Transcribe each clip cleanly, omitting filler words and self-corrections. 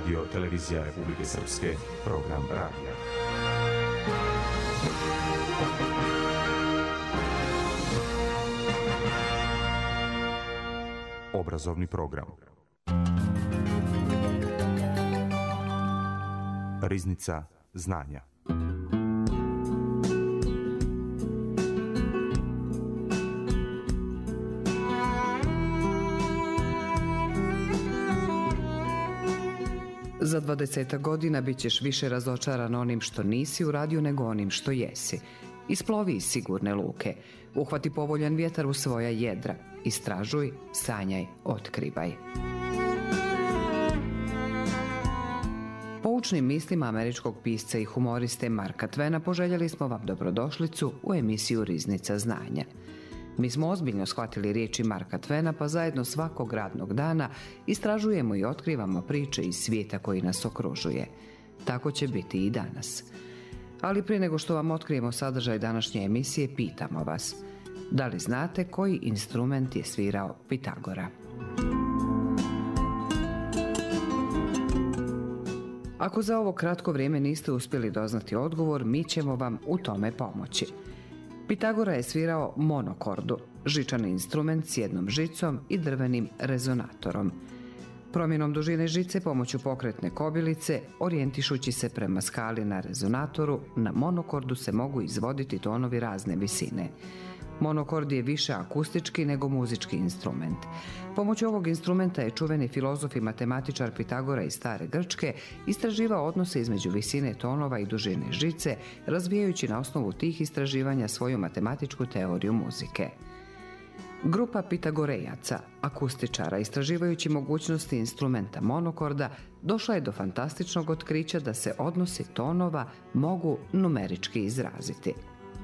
Radio Televizija Republike Srpske, program radija. Obrazovni program. Riznica znanja. Za 20 godina bit ćeš više razočaran onim što nisi uradio nego onim što jesi. Isplovi iz sigurne luke, uhvati povoljan vjetar u svoja jedra, istražuj, sanjaj, otkrivaj. Poučnim mislima američkog pisca i humoriste Marka Twena poželjeli smo vam dobrodošlicu u emisiju Riznica znanja. Mi smo ozbiljno shvatili riječi Marka Twena, pa zajedno svakog radnog dana istražujemo i otkrivamo priče iz svijeta koji nas okružuje. Tako će biti i danas. Ali prije nego što vam otkrijemo sadržaj današnje emisije, pitamo vas: da li znate koji instrument je svirao Pitagora? Ako za ovo kratko vrijeme niste uspjeli doznati odgovor, mi ćemo vam u tome pomoći. Pitagora je svirao monokordu, žičani instrument s jednom žicom i drvenim rezonatorom. Promjenom dužine žice pomoću pokretne kobilice, orijentišući se prema skali na rezonatoru, na monokordu se mogu izvoditi tonovi razne visine. Monokord je više akustički nego muzički instrument. Pomoću ovog instrumenta je čuveni filozof i matematičar Pitagora iz stare Grčke istraživao odnose između visine tonova i dužine žice, razvijajući na osnovu tih istraživanja svoju matematičku teoriju muzike. Grupa Pitagorejaca, akustičara, istraživajući mogućnosti instrumenta monokorda, došla je do fantastičnog otkrića da se odnosi tonova mogu numerički izraziti.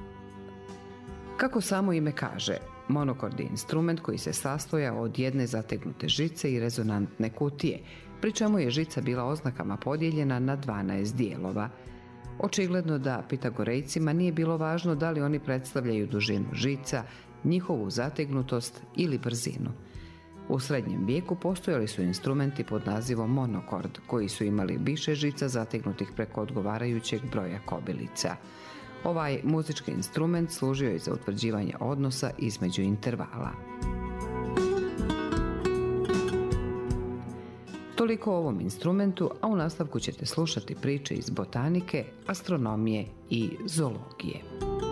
Kako samo ime kaže, monokord je instrument koji se sastojao od jedne zategnute žice i rezonantne kutije, pri čemu je žica bila oznakama podijeljena na 12 dijelova. Očigledno da Pitagorejcima nije bilo važno da li oni predstavljaju dužinu žica, njihovu zategnutost ili brzinu. U srednjem vijeku postojali su instrumenti pod nazivom monokord, koji su imali više žica zategnutih preko odgovarajućeg broja kobilica. Ovaj muzički instrument služio je za utvrđivanje odnosa između intervala. Toliko o ovom instrumentu, a u nastavku ćete slušati priče iz botanike, astronomije i zoologije.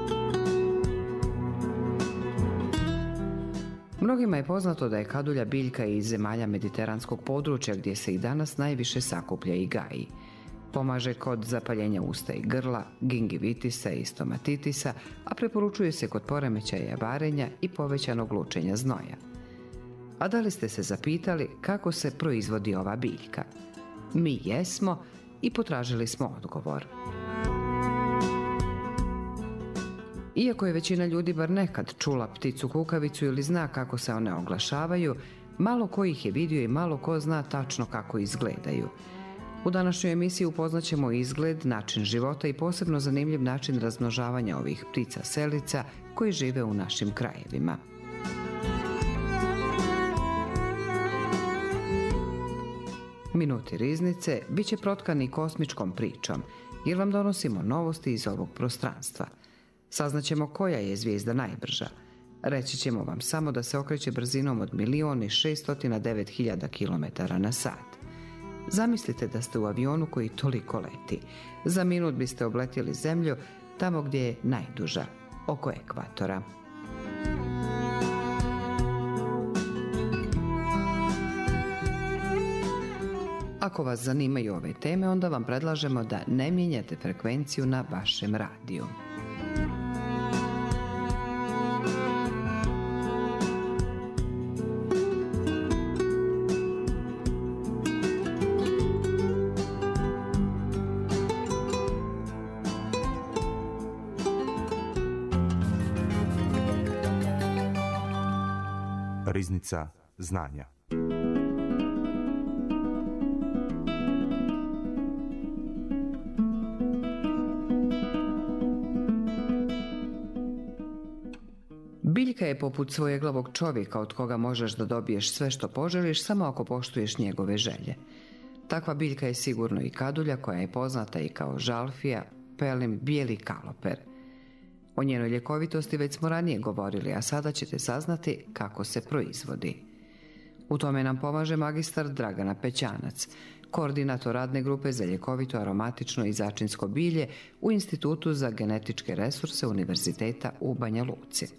Mnogima je poznato da je kadulja biljka iz zemalja mediteranskog područja gdje se i danas najviše sakuplja i gaji. Pomaže kod zapaljenja usta i grla, gingivitisa i stomatitisa, a preporučuje se kod poremećaja varenja i povećanog lučenja znoja. A da li ste se zapitali kako se proizvodi ova biljka? Mi jesmo i potražili smo odgovor. Iako je većina ljudi bar nekad čula pticu kukavicu ili zna kako se one oglašavaju, malo ko ih je vidio i malo ko zna tačno kako izgledaju. U današnjoj emisiji upoznaćemo izgled, način života i posebno zanimljiv način razmnožavanja ovih ptica selica koji žive u našim krajevima. Minuti riznice bit će protkani kosmičkom pričom, jer vam donosimo novosti iz ovog prostranstva. Saznaćemo koja je zvijezda najbrža. Reći ćemo vam samo da se okreće brzinom od 1.609.000 km na sat. Zamislite da ste u avionu koji toliko leti. Za minut biste obletjeli zemlju tamo gdje je najduža, oko ekvatora. Ako vas zanimaju ove teme, onda vam predlažemo da ne mijenjate frekvenciju na vašem radiju. Riznica znanja. Biljka je poput svojeglavog čovjeka od koga možeš da dobiješ sve što poželiš samo ako poštuješ njegove želje. Takva biljka je sigurno i kadulja koja je poznata i kao žalfija, pelim, bijeli kaloper. O njenoj ljekovitosti već smo ranije govorili, a sada ćete saznati kako se proizvodi. U tome nam pomaže magistar Dragana Pećanac, koordinator radne grupe za ljekovito aromatično i začinsko bilje u Institutu za genetičke resurse Univerziteta u Banja Luci.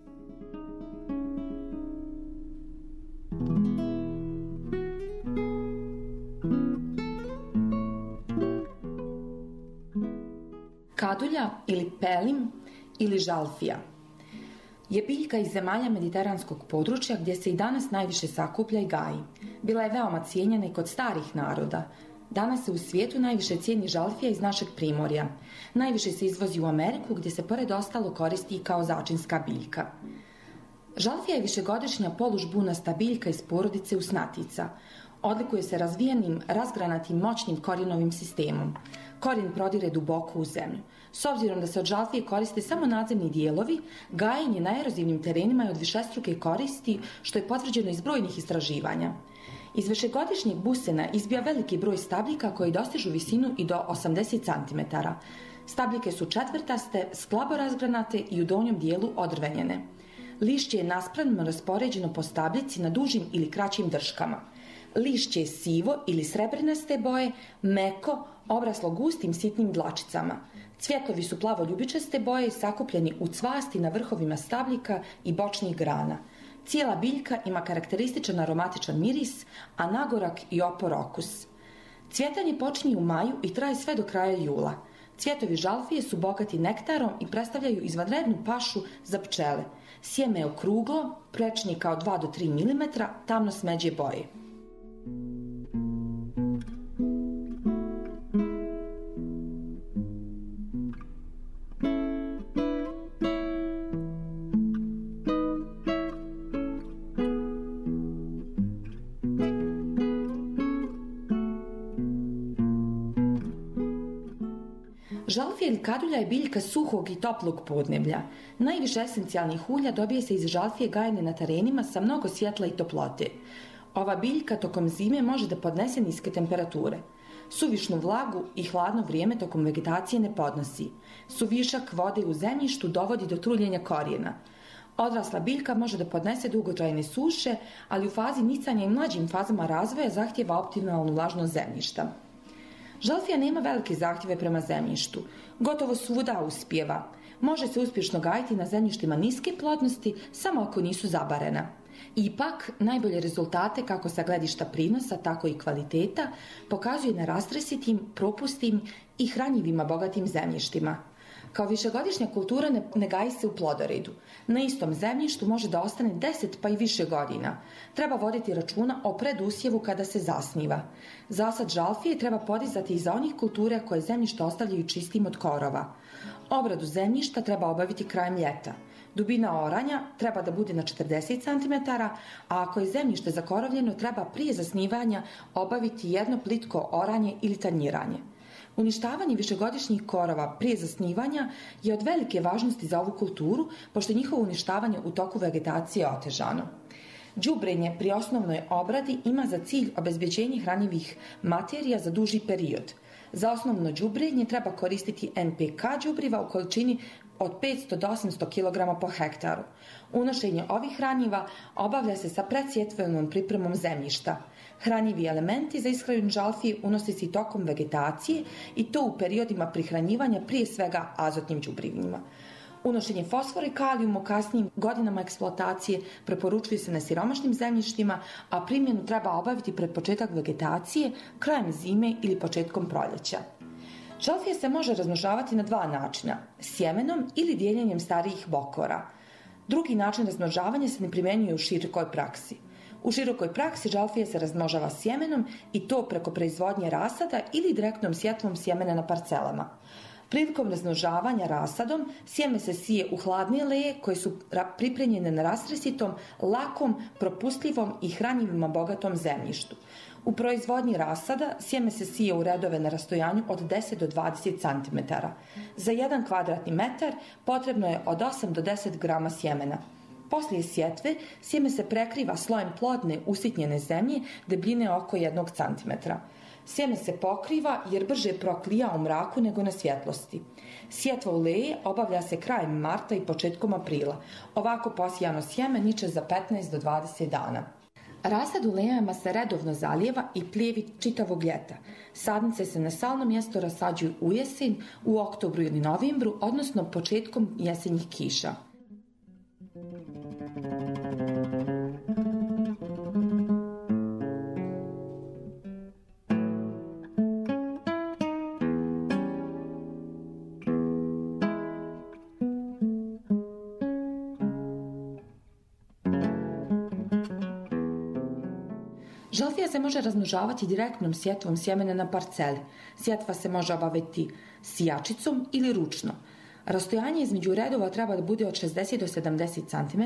Kadulja ili pelim ili žalfija je biljka iz zemalja mediteranskog područja gdje se i danas najviše sakuplja i gaji. Bila je veoma cijenjena i kod starih naroda. Danas se u svijetu najviše cijeni žalfija iz našeg primorja. Najviše se izvozi u Ameriku gdje se pored ostalo koristi i kao začinska biljka. Žalfija je višegodišnja polužbunasta biljka iz porodice usnatica. Odlikuje se razvijenim, razgranatim, moćnim korijenovim sistemom. Korijen prodire duboko u zemlju. S obzirom da se od žalfije koriste samo nadzemni dijelovi, gajenje na erozivnim terenima je od višestruke koristi, što je potvrđeno iz brojnih istraživanja. Iz višegodišnjeg busena izbija veliki broj stabljika koji dostižu visinu i do 80 cm. Stabljike su četvrtaste, slabo razgranate i u donjem dijelu odrvenjene. Lišće je naspravno raspoređeno po stabljici na dužim ili kraćim drškama. Lišće je sivo ili srebrnaste boje, meko, obraslo gustim sitnim dlačicama. Cvjetovi su plavo-ljubičaste boje sakupljeni u cvasti na vrhovima stabljika i bočnih grana. Cijela biljka ima karakterističan aromatičan miris, a nagorak i opor okus. Cvjetanje počinje u maju i traje sve do kraja jula. Cvjetovi žalfije su bogati nektarom i predstavljaju izvanrednu pašu za pčele. Sjeme je okruglo, prečnika od 2 do 3 mm, tamno smeđe boje. Žalfija ili kadulja je biljka suhog i toplog podneblja. Najviše esencijalnih ulja dobije se iz žalfije gajene na terenima sa mnogo svjetla i toplote. Ova biljka tokom zime može da podnese niske temperature. Suvišnu vlagu i hladno vrijeme tokom vegetacije ne podnosi. Suvišak vode u zemljištu dovodi do truljenja korijena. Odrasla biljka može da podnese dugotrajne suše, ali u fazi nicanja i mlađim fazama razvoja zahtjeva optimalnu vlažnost zemljišta. Žalfija nema velike zahtjeve prema zemljištu. Gotovo svuda uspijeva. Može se uspješno gajiti na zemljištima niske plodnosti, samo ako nisu zabarena. Ipak, najbolje rezultate kako sa gledišta prinosa, tako i kvaliteta, pokazuje na rastresitim, propustim i hranjivima bogatim zemljištima. Kao višegodišnja kultura ne gaji se u plodoredu. Na istom zemljištu može da ostane 10 pa i više godina. Treba voditi računa o predusjevu kada se zasniva. Zasad žalfije treba podizati i za onih kultura koje zemljište ostavljaju čistim od korova. Obradu zemljišta treba obaviti krajem ljeta. Dubina oranja treba da bude na 40 cm, a ako je zemljište zakorovljeno, treba prije zasnivanja obaviti jedno plitko oranje ili tanjiranje. Uništavanje višegodišnjih korova prije zasnivanja je od velike važnosti za ovu kulturu, pošto je njihovo uništavanje u toku vegetacije otežano. Đubrenje pri osnovnoj obradi ima za cilj obezbeđenje hranjivih materija za duži period. Za osnovno đubrenje treba koristiti NPK đubriva u količini od 500 do 800 kg po hektaru. Unošenje ovih hranjiva obavlja se sa predsjetvenom pripremom zemljišta. Hranjivi elementi za ishranu žalfije unose se i tokom vegetacije i to u periodima prihranjivanja, prije svega azotnim đubrivima. Unošenje fosfora i kalijuma u kasnijim godinama eksploatacije preporučuje se na siromašnim zemljištima, a primjenu treba obaviti pred početak vegetacije, krajem zime ili početkom proljeća. Žalfija se može razmnožavati na 2 načina, sjemenom ili dijeljenjem starijih bokora. Drugi način razmnožavanja se ne primjenjuje u širokoj praksi. U širokoj praksi žalfija se razmnožava sjemenom i to preko proizvodnje rasada ili direktnom sjetvom sjemena na parcelama. Prilikom razmnožavanja rasadom sjeme se sije u hladne leje koje su pripremljene na rastresitom, lakom, propustljivom i hranjivima bogatom zemljištu. U proizvodnji rasada sjeme se sije u redove na rastojanju od 10 do 20 cm. Za 1 kvadratni metar potrebno je od 8 do 10 grama sjemena. Poslije sjetve sjeme se prekriva slojem plodne usitnjene zemlje debljine oko 1 cm. Sjeme se pokriva jer brže proklija u mraku nego na svjetlosti. Sjetva u leje obavlja se krajem marta i početkom aprila. Ovako posijano sjeme niče za 15 do 20 dana. Rasad u lejama se redovno zalijeva i plijevi čitavog ljeta. Sadnice se na salno mjesto rasađuju u jesen, u oktobru ili novembru, odnosno početkom jesenjih kiša. Žalfija se može razmnožavati direktnom sjetvom sjemena na parceli. Sjetva se može obaviti sijačicom ili ručno. Rastojanje između redova treba da bude od 60 do 70 cm,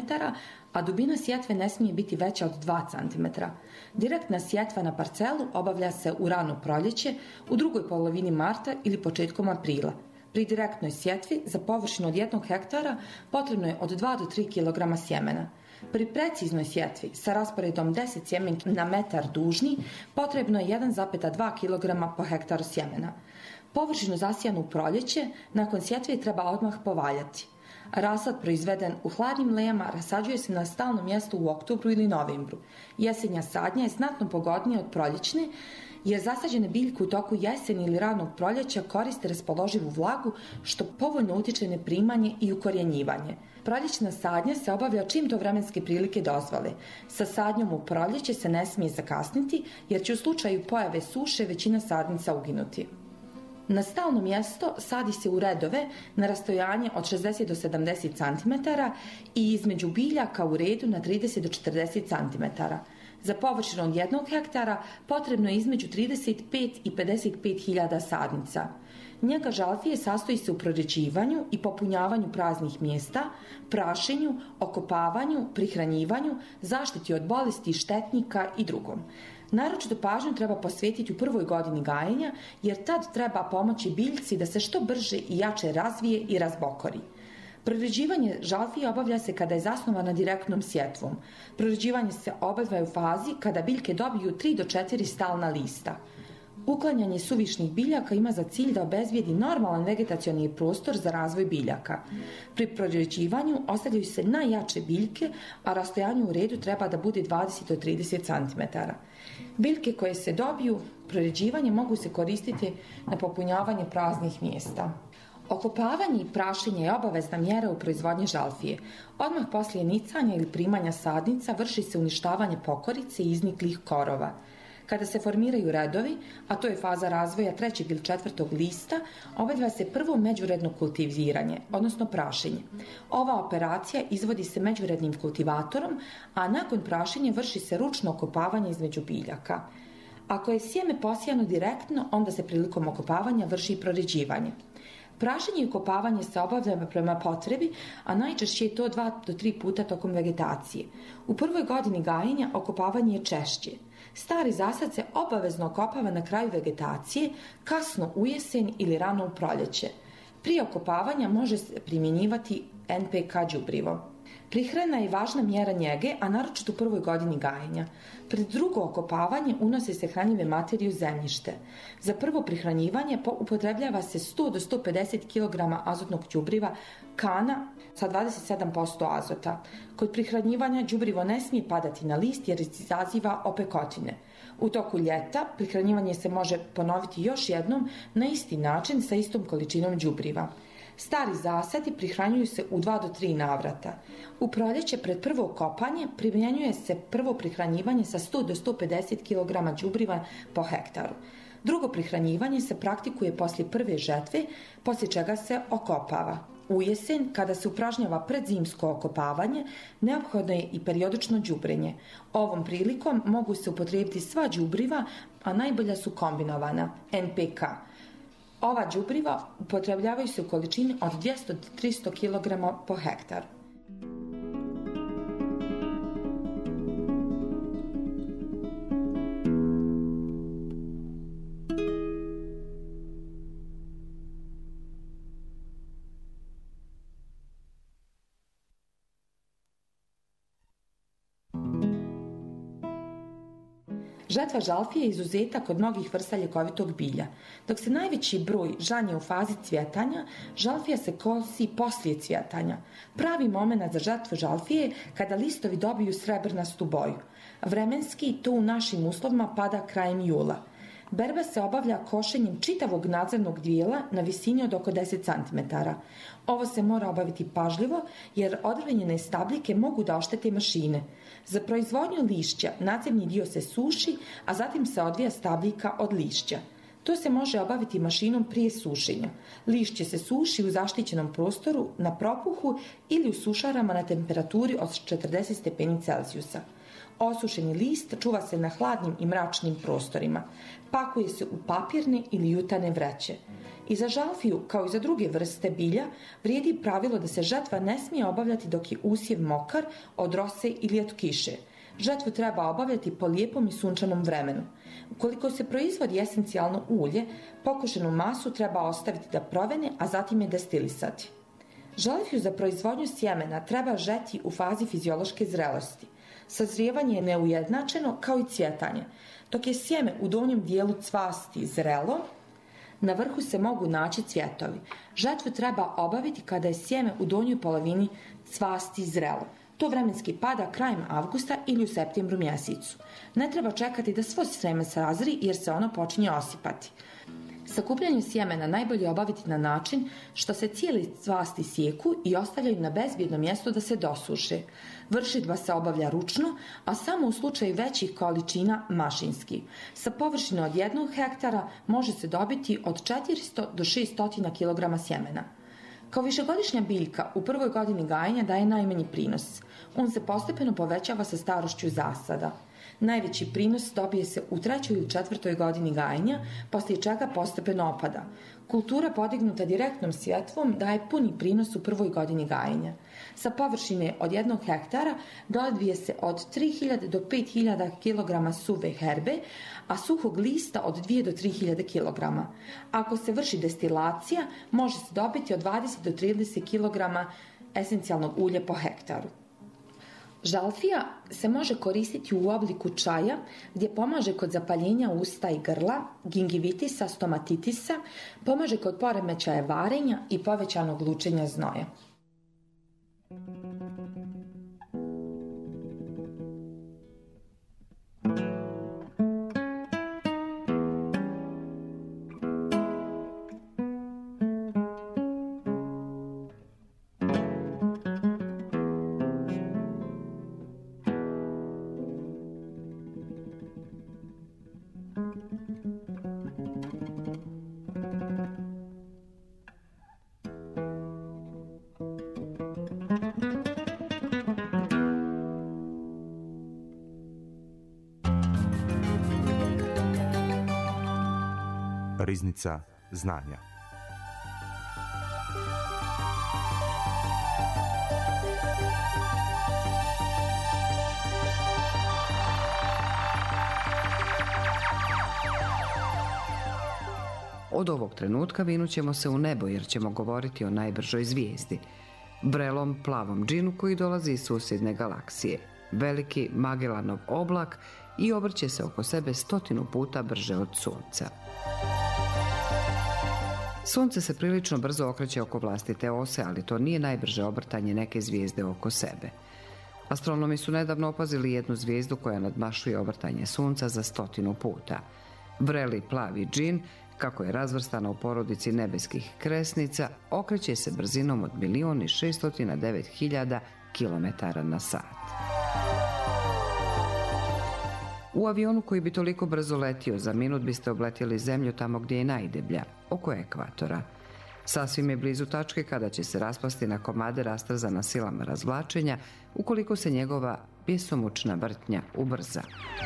a dubina sjetve ne smije biti veća od 2 cm. Direktna sjetva na parcelu obavlja se u rano proljeće, u drugoj polovini marta ili početkom aprila. Pri direktnoj sjetvi za površinu od 1 hektara potrebno je od 2 do 3 kg sjemena. Pri preciznoj sjetvi sa rasporedom 10 sjemenki na metar dužni potrebno je 1,2 kg po hektaru sjemena. Površinu zasijanu u proljeće nakon sjetve treba odmah povaljati. Rasad proizveden u hladnim lejama rasađuje se na stalnom mjestu u oktobru ili novembru. Jesenja sadnja je znatno pogodnija od proljećne jer zasađene biljke u toku jeseni ili ranog proljeća koriste raspoloživu vlagu što povoljno utiče na primanje i ukorjenjivanje. Proljećna sadnja se obavlja čim to vremenske prilike dozvole. Sa sadnjom u proljeće se ne smije zakasniti jer će u slučaju pojave suše većina sadnica uginuti. Na stalno mjesto sadi se u redove na rastojanje od 60 do 70 cm i između biljaka u redu na 30 do 40 cm. Za površinu od 1 hektara potrebno je između 35 i 55 hiljada sadnica. Njega žalfije sastoji se u proređivanju i popunjavanju praznih mjesta, prašenju, okopavanju, prihranjivanju, zaštiti od bolesti i štetnika i drugom. Naročitu pažnju treba posvetiti u prvoj godini gajenja jer tad treba pomoći biljci da se što brže i jače razvije i razbokori. Proređivanje žalfije obavlja se kada je zasnovana direktnom sjetvom. Proređivanje se obavlja u fazi kada biljke dobiju 3 do 4 stalna lista. Uklanjanje suvišnih biljaka ima za cilj da obezbijedi normalan vegetacioni prostor za razvoj biljaka. Pri proređivanju ostavljaju se najjače biljke, a rastojanje u redu treba da bude 20 do 30 cm. Biljke koje se dobiju proređivanje mogu se koristiti na popunjavanje praznih mjesta. Okopavanje i prašenje je obavezna mjera u proizvodnji žalfije. Odmah poslije nicanja ili primanja sadnica vrši se uništavanje pokorice i izniklih korova. Kada se formiraju redovi, a to je faza razvoja 3. ili 4. lista, obavlja se prvo međuredno kultiviranje, odnosno prašenje. Ova operacija izvodi se međurednim kultivatorom, a nakon prašenja vrši se ručno okopavanje između biljaka. Ako je sjeme posijano direktno, onda se prilikom okopavanja vrši i proređivanje. Prašenje i okopavanje se obavlja prema potrebi, a najčešće je to 2 do 3 puta tokom vegetacije. U prvoj godini gajenja okopavanje je češće. Stari zasad se obavezno okopava na kraju vegetacije, kasno u jesen ili rano u proljeće. Prije okopavanja može se primjenjivati NPK đubrivo. Prihrana je važna mjera njege, a naročito u prvoj godini gajenja. Pred drugo okopavanje unose se hranjive materije u zemljište. Za prvo prihranjivanje upotrebljava se 100 do 150 kg azotnog đubriva kana sa 27% azota. Kod prihranjivanja đubrivo ne smije padati na list jer izaziva opekotine. U toku ljeta prihranjivanje se može ponoviti još jednom na isti način sa istom količinom đubriva. Stari zasadi prihranjuju se u 2 do 3 navrata. U proljeće pred prvo kopanje primjenjuje se prvo prihranjivanje sa 100 do 150 kg đubriva po hektaru. Drugo prihranjivanje se praktikuje poslije prve žetve, poslije čega se okopava. U jesen, kada se upražnjava predzimsko okopavanje, neophodno je i periodično đubrenje. Ovom prilikom mogu se upotrijebiti sva đubriva, a najbolja su kombinovana NPK. Ova đubriva upotrebljavaju se u količini od 200 do 300 kg po hektaru. Žetva žalfije je izuzetak od mnogih vrsta ljekovitog bilja. Dok se najveći broj žanje u fazi cvjetanja, žalfija se kosi poslije cvjetanja. Pravi moment za žetvu žalfije je kada listovi dobiju srebrnastu boju. Vremenski to u našim uslovima pada krajem jula. Berba se obavlja košenjem čitavog nadzemnog dijela na visini od oko 10 cm. Ovo se mora obaviti pažljivo jer odrvenjene stabljike mogu da oštete mašine. Za proizvodnju lišća nadzemni dio se suši, a zatim se odvija stabljika od lišća. To se može obaviti mašinom prije sušenja. Lišće se suši u zaštićenom prostoru na propuhu ili u sušarama na temperaturi od 40 stepeni Celzijusa. Osušeni list čuva se na hladnim i mračnim prostorima. Pakuje se u papirne ili jutane vreće. I za žalfiju, kao i za druge vrste bilja, vrijedi pravilo da se žetva ne smije obavljati dok je usjev mokar od rose ili od kiše. Žetvu treba obavljati po lijepom i sunčanom vremenu. Ukoliko se proizvodi esencijalno ulje, pokušenu masu treba ostaviti da provene, a zatim je destilisati. Žalfiju za proizvodnju sjemena treba žeti u fazi fiziološke zrelosti. Sazrijevanje je neujednačeno kao i cvjetanje. Dok je sjeme u donjem dijelu cvasti zrelo, na vrhu se mogu naći cvjetovi. Žetvu treba obaviti kada je sjeme u donjoj polovini cvasti zrelo. To vremenski pada krajem avgusta ili u septembru mjesecu. Ne treba čekati da svo sjeme sazri jer se ono počinje osipati. Sakupljanje sjemena najbolje obaviti na način što se cijeli cvasti sjeku i ostavljaju na bezbjedno mjesto da se dosuše. Vršidba se obavlja ručno, a samo u slučaju većih količina mašinski. Sa površine od 1 hektara može se dobiti od 400 do 600 kg sjemena. Kao višegodišnja biljka u prvoj godini gajenja daje najmanji prinos. On se postepeno povećava sa starošću zasada. Najveći prinos dobije se u 3. ili 4. godini gajenja, poslije čega postepeno opada. Kultura podignuta direktnom svjetvom daje puni prinos u prvoj godini gajenja. Sa površine od 1 hektara dobije se od 3000 do 5000 kg suve herbe, a suhog lista od 2 do 3000 kg. Ako se vrši destilacija, može se dobiti od 20 do 30 kg esencijalnog ulja po hektaru. Žalfija se može koristiti u obliku čaja gdje pomaže kod zapaljenja usta i grla, gingivitisa, stomatitisa, pomaže kod poremećaja varenja i povećanog lučenja znoja. Riznica znanja. Od ovog trenutka vinut ćemo se u nebo jer ćemo govoriti o najbržoj zvijezdi, vrelom plavom džinu koji dolazi iz susjedne galaksije, veliki Magellanov oblak i obrće se oko sebe 100 puta brže od Sunca. Sunce se prilično brzo okreće oko vlastite ose, ali to nije najbrže obrtanje neke zvijezde oko sebe. Astronomi su nedavno opazili jednu zvijezdu koja nadmašuje obrtanje Sunca za 100 puta. Vreli plavi džin, kako je razvrstana u porodici nebeskih kresnica, okreće se brzinom od 1.609.000 km/h. U avionu koji bi toliko brzo letio, za minut biste obletjeli zemlju tamo gdje je najdeblja, oko ekvatora. Sasvim je blizu tačke kada će se raspasti na komade rastrzana silama razvlačenja, ukoliko se njegova bjesomučna vrtnja ubrza.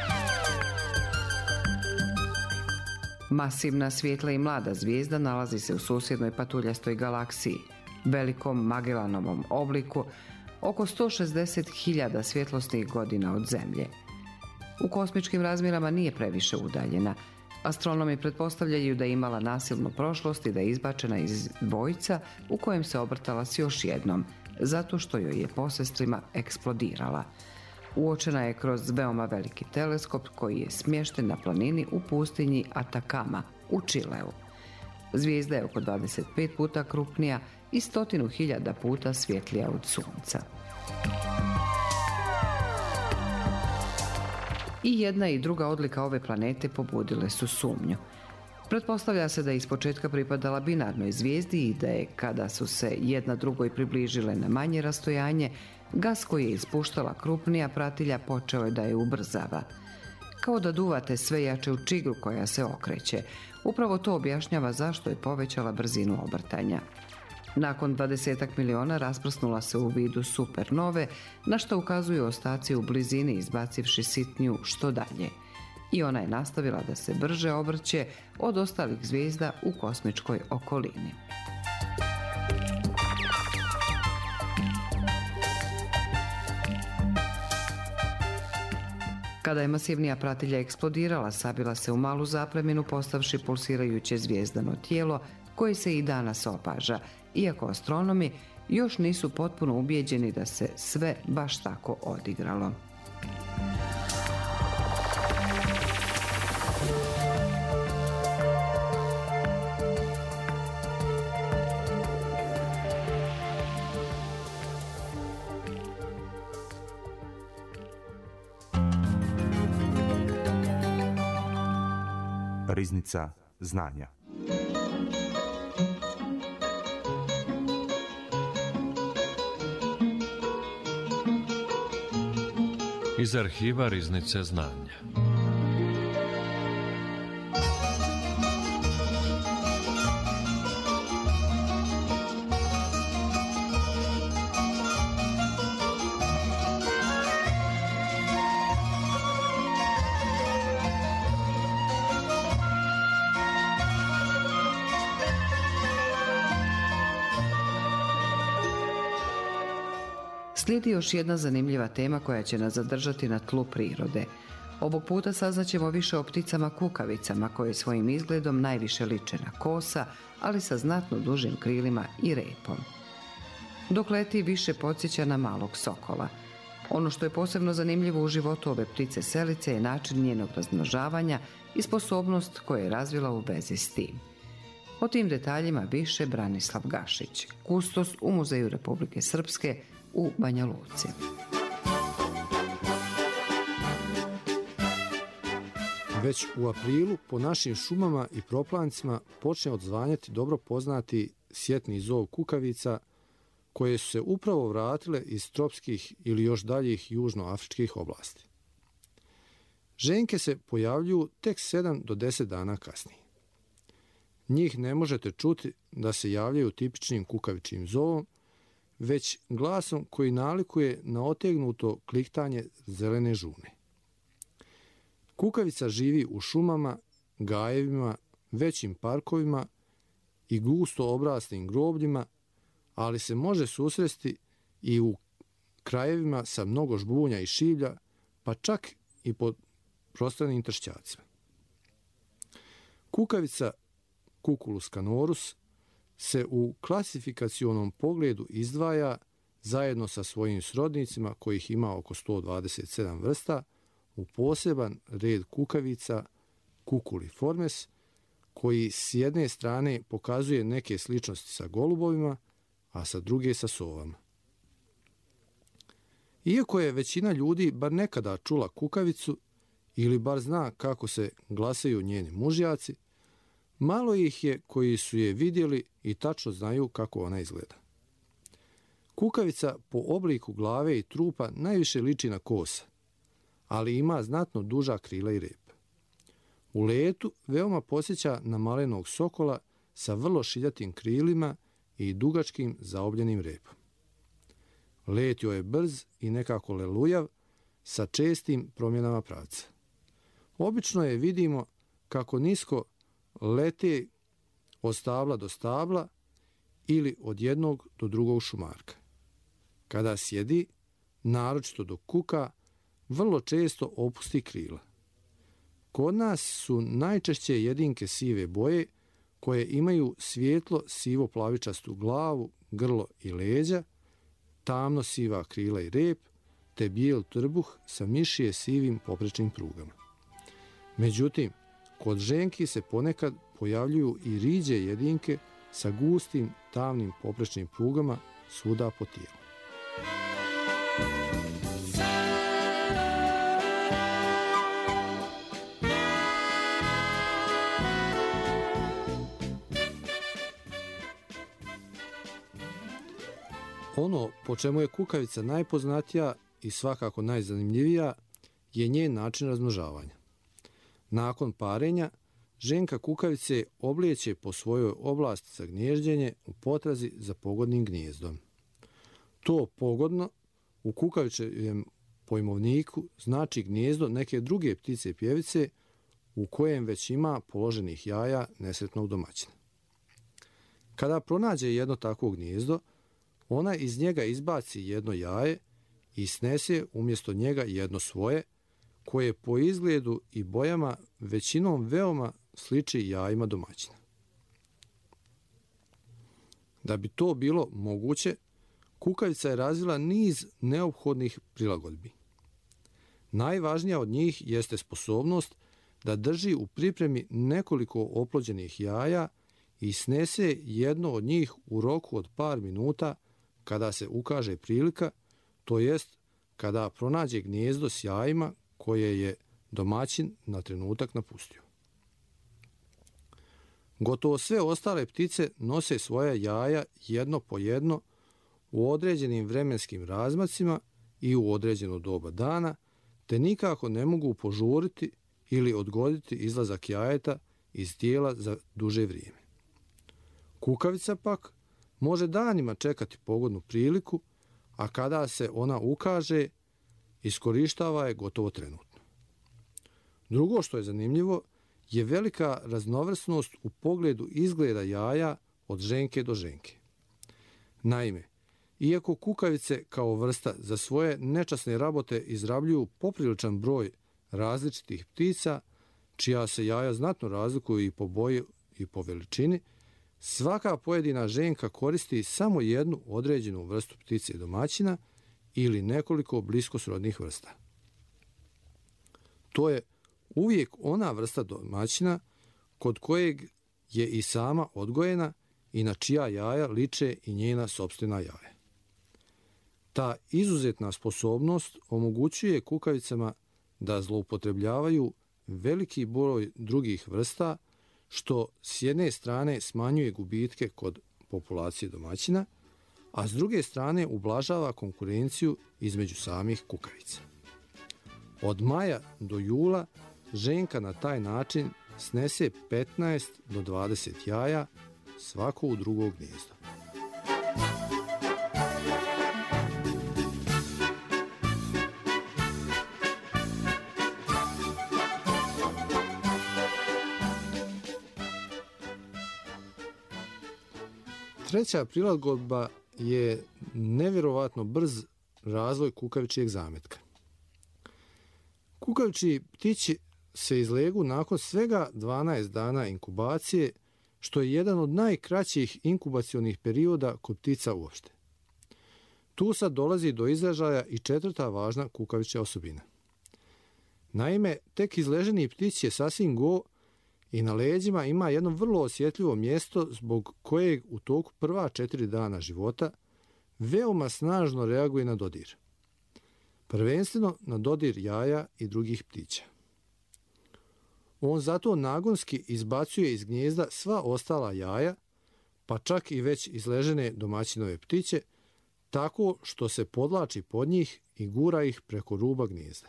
Masivna, svijetla i mlada zvijezda nalazi se u susjednoj patuljastoj galaksiji, velikom Magellanovom obliku, oko 160.000 svjetlosnih godina od Zemlje. U kosmičkim razmjerama nije previše udaljena. Astronomi pretpostavljaju da je imala nasilnu prošlost i da je izbačena iz dvojca u kojem se obrtala s još jednom, zato što joj je posestrima eksplodirala. Uočena je kroz veoma veliki teleskop koji je smješten na planini u pustinji Atacama u Čileu. Zvijezda je oko 25 puta krupnija i 100.000 puta svjetlija od Sunca. I jedna i druga odlika ove planete pobudile su sumnju. Pretpostavlja se da je ispočetka pripadala binarnoj zvijezdi i da je, kada su se jedna drugoj približile na manje rastojanje, gas koji je ispuštala krupnija pratilja počeo je da je ubrzava. Kao da duvate sve jače u čiglu koja se okreće. Upravo to objašnjava zašto je povećala brzinu obrtanja. Nakon 20 miliona rasprsnula se u vidu supernove, na što ukazuju ostaci u blizini izbacivši sitniju što dalje. I ona je nastavila da se brže obrće od ostalih zvijezda u kosmičkoj okolini. Kada je masivnija pratilja eksplodirala, sabila se u malu zapleminu postavši pulsirajuće zvijezdano tijelo koje se i danas opaža, iako astronomi još nisu potpuno ubijeđeni da se sve baš tako odigralo. Riznica znanja. Iz arhiva Riznice znanja. Slijedi još jedna zanimljiva tema koja će nas zadržati na tlu prirode. Ovog puta saznaćemo više o pticama kukavicama koje svojim izgledom najviše liče na kosa, ali sa znatno dužim krilima i repom. Dok leti više podsjeća na malog sokola. Ono što je posebno zanimljivo u životu ove ptice selice je način njenog razmnožavanja i sposobnost koju je razvila u vezi s tim. O tim detaljima više Branislav Gašić, kustos u Muzeju Republike Srpske u Banja Luci. Već u aprilu po našim šumama i proplancima počne odzvanjati dobro poznati sjetni zov kukavica koje su se upravo vratile iz tropskih ili još daljih južnoafričkih oblasti. Ženke se pojavljuju tek 7 do 10 dana kasnije. Njih ne možete čuti da se javljaju tipičnim kukavičnim zovom, već glasom koji nalikuje na otegnuto kliktanje zelene žune. Kukavica živi u šumama, gajevima, većim parkovima i gusto obraslim grobljima, ali se može susresti i u krajevima sa mnogo žbunja i šivlja, pa čak i pod prostranim tršćacima. Kukavica Cuculus canorus se u klasifikacionom pogledu izdvaja zajedno sa svojim srodnicima, kojih ima oko 127 vrsta, u poseban red kukavica Cuculiformes, koji s jedne strane pokazuje neke sličnosti sa golubovima, a sa druge sa sovama. Iako je većina ljudi bar nekada čula kukavicu ili bar zna kako se glasaju njeni mužjaci, malo ih je koji su je vidjeli i tačno znaju kako ona izgleda. Kukavica po obliku glave i trupa najviše liči na kosa, ali ima znatno duža krila i rep. U letu veoma podsjeća na malenog sokola sa vrlo šiljatim krilima i dugačkim zaobljenim repom. Let joj je brz i nekako lelujav sa čestim promjenama pravca. Obično je vidimo kako nisko lete od stabla do stabla ili od jednog do drugog šumarka. Kada sjedi, naročito dok kuka, vrlo često opusti krila. Kod nas su najčešće jedinke sive boje koje imaju svijetlo sivo-plavičastu glavu, grlo i leđa, tamno siva krila i rep, te bijel trbuh sa mišije sivim poprečnim prugama. Međutim, kod ženki se ponekad pojavljuju i riđe jedinke sa gustim, tamnim poprečnim prugama svuda po tijelu. Ono po čemu je kukavica najpoznatija i svakako najzanimljivija je njen način razmnožavanja. Nakon parenja, ženka kukavice oblijeće po svojoj oblasti za gnježđenje u potrazi za pogodnim gnjezdom. To pogodno u kukavičevom pojmovniku znači gnijezdo neke druge ptice pjevice u kojem već ima položenih jaja nesretnog domaćina. Kada pronađe jedno takvo gnijezdo, ona iz njega izbaci jedno jaje i snese umjesto njega jedno svoje, koje po izgledu i bojama većinom veoma sliči jajima domaćina. Da bi to bilo moguće, kukavica je razvila niz neophodnih prilagodbi. Najvažnija od njih jeste sposobnost da drži u pripremi nekoliko oplođenih jaja i snese jedno od njih u roku od par minuta kada se ukaže prilika, to jest kada pronađe gnijezdo s jajima koje je domaćin na trenutak napustio. Gotovo sve ostale ptice nose svoja jaja jedno po jedno u određenim vremenskim razmacima i u određeno doba dana, te nikako ne mogu požuriti ili odgoditi izlazak jajeta iz tijela za duže vrijeme. Kukavica pak može danima čekati pogodnu priliku, a kada se ona ukaže, iskorištava je gotovo trenutno. Drugo što je zanimljivo je velika raznovrsnost u pogledu izgleda jaja od ženke do ženke. Naime, iako kukavice kao vrsta za svoje nečasne rabote izrabljuju popriličan broj različitih ptica, čija se jaja znatno razlikuju i po boji i po veličini, svaka pojedina ženka koristi samo jednu određenu vrstu ptice domaćina ili nekoliko blisko srodnih vrsta. To je uvijek ona vrsta domaćina kod kojeg je i sama odgojena i na čija jaja liče i njena sopstvena jaja. Ta izuzetna sposobnost omogućuje kukavicama da zloupotrebljavaju veliki broj drugih vrsta, što s jedne strane smanjuje gubitke kod populacije domaćina, a s druge strane ublažava konkurenciju između samih kukavica. Od maja do jula ženka na taj način snese 15 do 20 jaja, svako u drugo gnijezdo. Treća prilagodba je nevjerovatno brz razvoj kukavičijeg zametka. Kukavičiji ptići se izlegu nakon svega 12 dana inkubacije, što je jedan od najkraćih inkubacionih perioda kod ptica uopšte. Tu sad dolazi do izražaja i četvrta važna kukavičja osobina. Naime, tek izleženi ptić je sasvim go i na leđima ima jedno vrlo osjetljivo mjesto zbog kojeg u toku prva 4 dana života veoma snažno reaguje na dodir. Prvenstveno na dodir jaja i drugih ptića. On zato nagonski izbacuje iz gnijezda sva ostala jaja, pa čak i već izležene domaćinove ptiće, tako što se podlači pod njih i gura ih preko ruba gnijezda.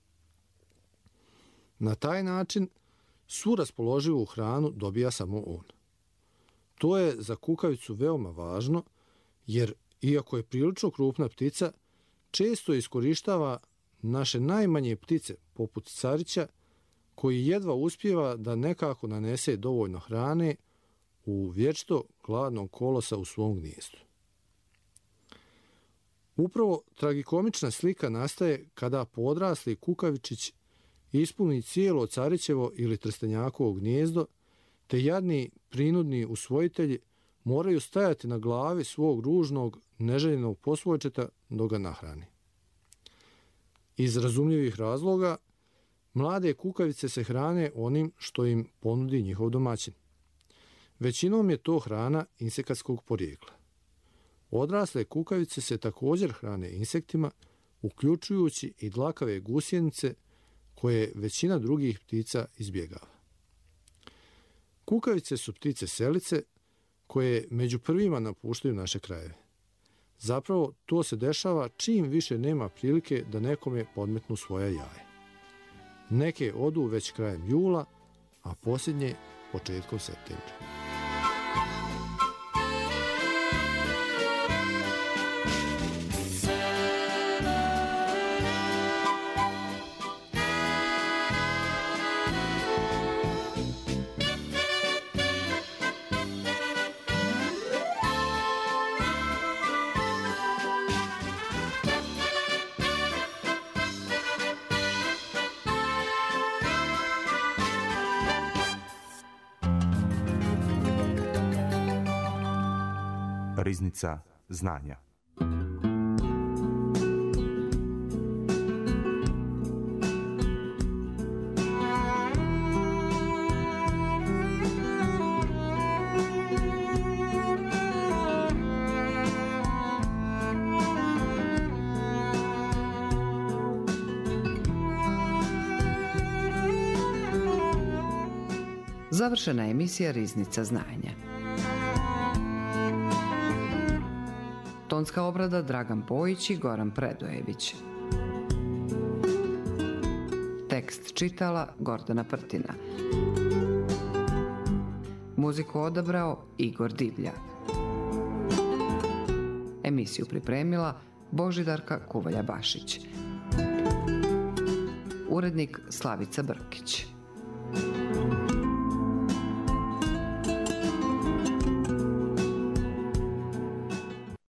Na taj način svu raspoloživu hranu dobija samo on. To je za kukavicu veoma važno, jer iako je prilično krupna ptica, često iskorištava naše najmanje ptice, poput carića, koji jedva uspijeva da nekako nanese dovoljno hrane u vječito gladnog kolosa u svom gnijezdu. Upravo tragikomična slika nastaje kada podrasli kukavičić ispuni cijelo carićevo ili trstenjakovo gnijezdo, te jadni prinudni usvojitelji moraju stajati na glavi svog ružnog, neželjenog posvojčeta dok ga nahrani. Iz razumljivih razloga, mlade kukavice se hrane onim što im ponudi njihov domaćin. Većinom je to hrana insekatskog porijekla. Odrasle kukavice se također hrane insektima, uključujući i dlakave gusjenice koje većina drugih ptica izbjegava. Kukavice su ptice selice koje među prvima napuštaju naše krajeve. Zapravo, to se dešava čim više nema prilike da nekome podmetnu svoja jaja. Neke odu već krajem jula, a posljednje početkom septembra. Riznica znanja. Završena je emisija Riznica znanja. Tonska obrada Dragan Pojić i Goran Predojević. Tekst čitala Gordana Prtina. Muziku odabrao Igor Divljak. Emisiju pripremila Božidarka Kuvalja Bašić. Urednik Slavica Brkić.